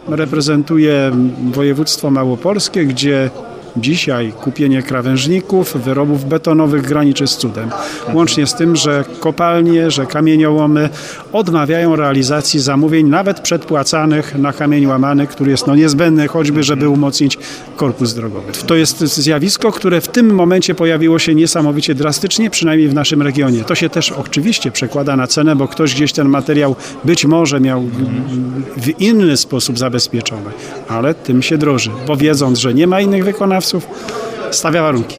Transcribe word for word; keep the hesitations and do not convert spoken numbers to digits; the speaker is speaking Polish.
reprezentuję województwo małopolskie, gdzie dzisiaj kupienie krawężników, wyrobów betonowych graniczy z cudem. Łącznie z tym, że kopalnie, że kamieniołomy odmawiają realizacji zamówień, nawet przedpłacanych na kamień łamany, który jest no niezbędny choćby, żeby umocnić korpus drogowy. To jest zjawisko, które w tym momencie pojawiło się niesamowicie drastycznie, przynajmniej w naszym regionie. To się też oczywiście przekłada na cenę, bo ktoś gdzieś ten materiał być może miał w inny sposób zabezpieczony, ale tym się droży, bo wiedząc, że nie ma innych wykonawców, stawia warunki.